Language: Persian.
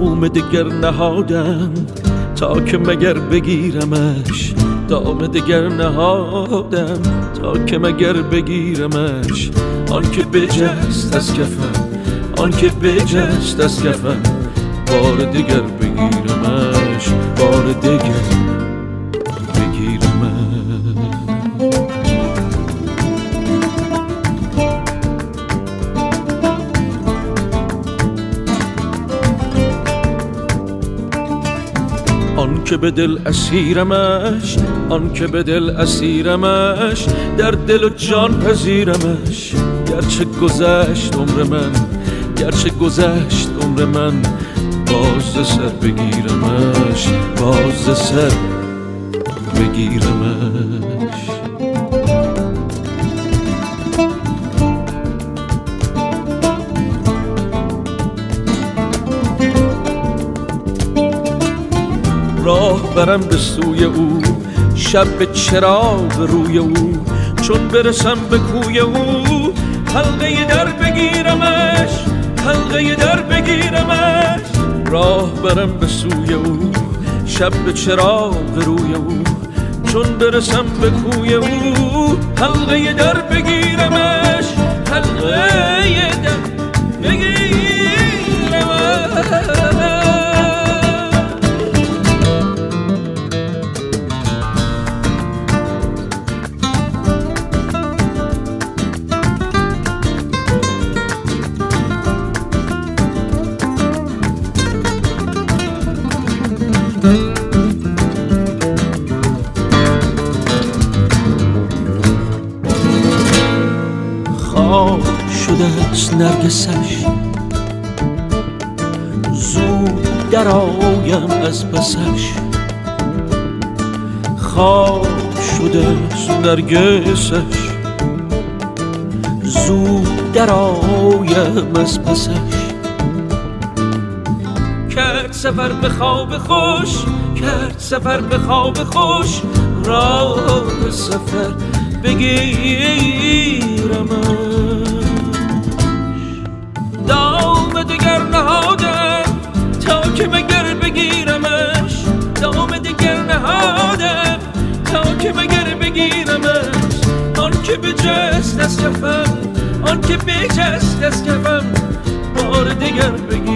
دام دگر نهادم تا که مگر بگیرمش، دام دگر نهادم تا که مگر بگیرمش. آن که بجست از کفم، آن که بجست از کفم، بار دیگر بگیرمش، بار دیگر بگیرمش. آن که به دل اسیرمش، آن که به دل اسیرمش، در دل و جان پذیرمش. گرچه گذشت عمر من، گرچه گذشت عمر من، باز سر بگیرمش، باز سر بگیرمش. راه برم به سوی او، شب به چراغ روی او، چون برسم به کوی او، حلقه در بگیرمش، حلقه در بگیرمش. راه برم به سوی او، شب به چراغ روی او، چون برسم به کوی او، حلقه در بگیرمش، حلقه در بگیرمش. خاک شده است نرگسش، زود در آیم از پسش. خاک شده است نرگسش، زود در آیم از پسش. کرد سفر به خواب خوش، کرد سفر به خواب خوش، راه سفر بگیرمش. دام دگر نهادم تا که مگر بگیرمش، دام دگر نهادم تا که مگر بگیرمش. آن که بجست از کفم، آن که بجست از کفم، بار دگر بگیرمش.